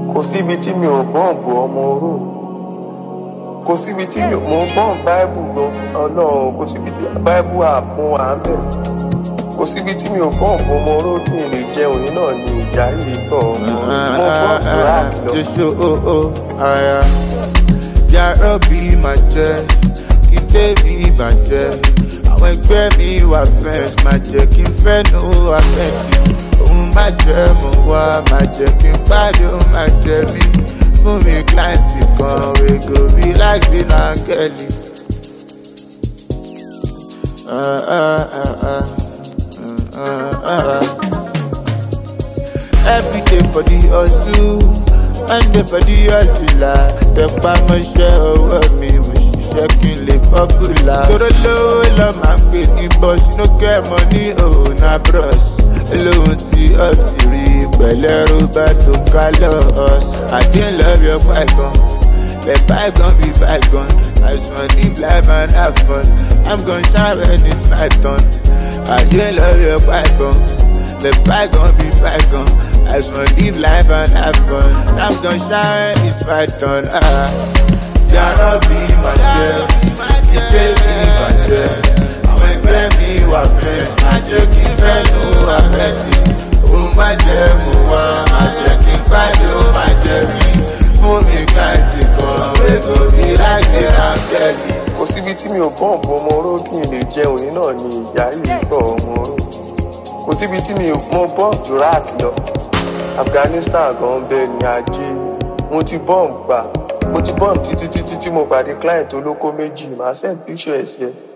kò síbi tí mi ò bọ́ǹbù ọmọ oró, kò síbi tí mi ò mọ bọ́ǹbù báìbù lọ ọlọ́run, kò síbi tí báìbù àpọn àmẹ́, kò síbi tí mi ò bọ́ǹbù ọmọ oró tí mi lè jẹ òní náà ni ìjà yìí tọ̀ ọmọ mo bọ́ǹbù ráàkì lọ. Jésù àyà yàrá bí màá jẹ kí tèmi bàjẹ́, àwọn ẹgbẹ́ mi wà fẹ́ẹ̀sì máa jẹ́ kí n fẹ́ nù àfẹ́ẹ̀dì. Òun máa jẹ́ mo wá máa jẹ́ kí n pàdé òun máa jẹ́ bí fún mi kíláǹtì kan wego bí láìsí láńgẹ́lì. Every day for the hustle, one day for the hustler. Tẹpá mọ́ṣẹ́ ọwọ́ mi mo ṣiṣẹ́ kí n lè popular. Tóró lówó lọ máa ń pè ní boss, no get money oh na bros. Olóhùn tí ó ti rí pẹ̀lẹ́ Roberto Carlos. I dey love your bygone, let bygone be bygone. I just wanna live life and have fun. I'm gonna shine when it's my turn. I dey love your bygone, let bygone be bygone. I just wanna live life and have fun. I'm gonna shine when it's my turn. Yàrá bí màá jẹ́, ìjẹ́ bí màá jẹ́. Àwọn ẹgbẹ́ mi wà fẹ́ẹ̀sì, máa jẹ́ kí n fẹ́ nù àfẹ́ẹ̀dì. Òun máa jẹ́ mo wá, máa jẹ́ kí n pàdé ó máa jẹ́ rí. Fún mi káàtì kan, wégo bí láìsí láńgẹ́lì. Kò síbi tí mi ò bọ́ǹbù ọmọ oró tí mi lè jẹ òní náà ni ìjà yìí tọ̀ ọmọ oró, kò síbi tí mi ò mọ bọ́ǹbù ráàkì lọ. Afghanistan gan bẹ́ẹ̀ ni ajé, mo ti bọ́ǹbù gbà, mo ti bọ́ǹbù títí tí mo pàdé client olóko méjì, màá send picture ẹ̀ sí ẹ.